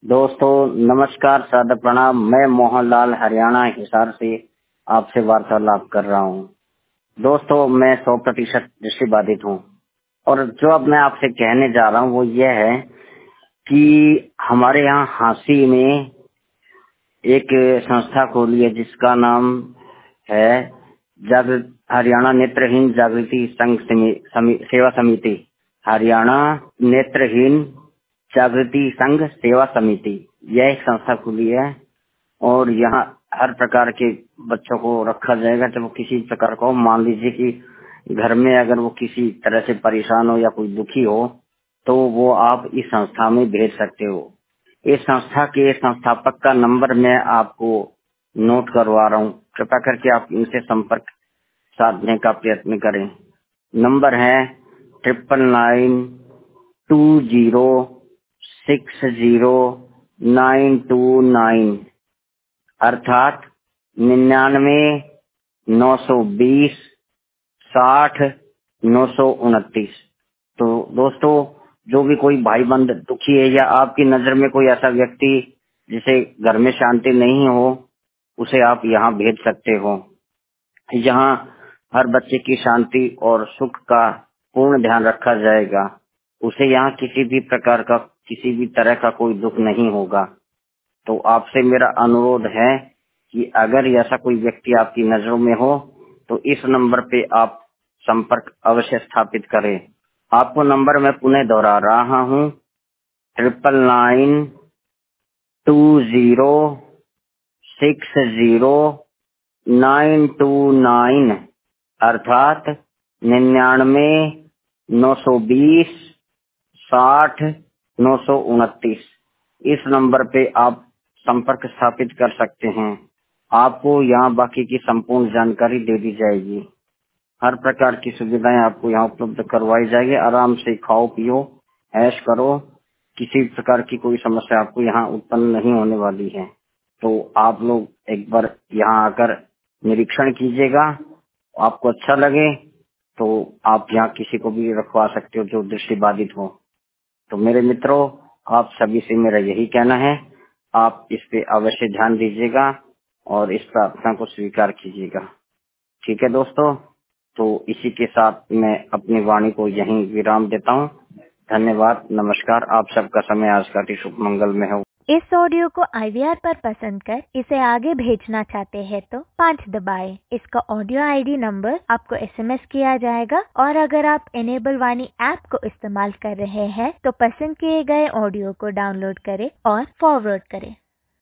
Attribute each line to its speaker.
Speaker 1: दोस्तों नमस्कार, सादर प्रणाम। मैं मोहनलाल हरियाणा हिसार से आपसे वार्तालाप कर रहा हूं। दोस्तों मैं 100% दृष्टिबाधित हूं और जो अब मैं आपसे कहने जा रहा हूं वो ये है कि हमारे यहाँ हांसी में एक संस्था खोली है जिसका नाम है हरियाणा नेत्रहीन जागृति संघ सेवा समिति। हरियाणा नेत्रहीन जागृति संघ सेवा समिति, यह एक संस्था खुली है और यहाँ हर प्रकार के बच्चों को रखा जाएगा। जब वो किसी प्रकार का, मान लीजिए कि घर में अगर वो किसी तरह से परेशान हो या कोई दुखी हो तो वो आप इस संस्था में भेज सकते हो। इस संस्था के संस्थापक का नंबर मैं आपको नोट करवा रहा हूँ, कृपया करके आप इनसे संपर्क साधने का प्रयत्न करें। नंबर है 999920600929, अर्थात 9992060929। तो दोस्तों, जो भी कोई भाई बंद दुखी है या आपकी नजर में कोई ऐसा व्यक्ति जिसे घर में शांति नहीं हो, उसे आप यहाँ भेज सकते हो। यहाँ हर बच्चे की शांति और सुख का पूर्ण ध्यान रखा जाएगा। उसे यहाँ किसी भी प्रकार का, किसी भी तरह का कोई दुख नहीं होगा। तो आपसे मेरा अनुरोध है कि अगर ऐसा कोई व्यक्ति आपकी नजरों में हो तो इस नंबर पे आप संपर्क अवश्य स्थापित करें। आपको नंबर मैं पुनः दोहरा रहा हूँ, 999920600929, अर्थात 9992060929। इस नंबर पे आप संपर्क स्थापित कर सकते हैं। आपको यहाँ बाकी की संपूर्ण जानकारी दे दी जाएगी। हर प्रकार की सुविधाएं आपको यहाँ उपलब्ध करवाई जाएगी। आराम से खाओ पियो, ऐश करो, किसी प्रकार की कोई समस्या आपको यहाँ उत्पन्न नहीं होने वाली है। तो आप लोग एक बार यहाँ आकर निरीक्षण कीजिएगा। आपको अच्छा लगे तो आप यहाँ किसी को भी रखवा सकते हो जो दृष्टिबाधित हो। तो मेरे मित्रों, आप सभी से मेरा यही कहना है, आप इस पे अवश्य ध्यान दीजिएगा और इस प्रार्थना को स्वीकार कीजिएगा। ठीक है दोस्तों, तो इसी के साथ मैं अपनी वाणी को यहीं विराम देता हूँ। धन्यवाद, नमस्कार। आप सबका समय आज का शुभ मंगलमय हो।
Speaker 2: इस ऑडियो को IVR पर पसंद कर इसे आगे भेजना चाहते हैं तो 5 दबाएं। इसका ऑडियो ID नंबर आपको SMS किया जाएगा और अगर आप इनेबल वाणी ऐप को इस्तेमाल कर रहे हैं तो पसंद किए गए ऑडियो को डाउनलोड करें और फॉरवर्ड करें।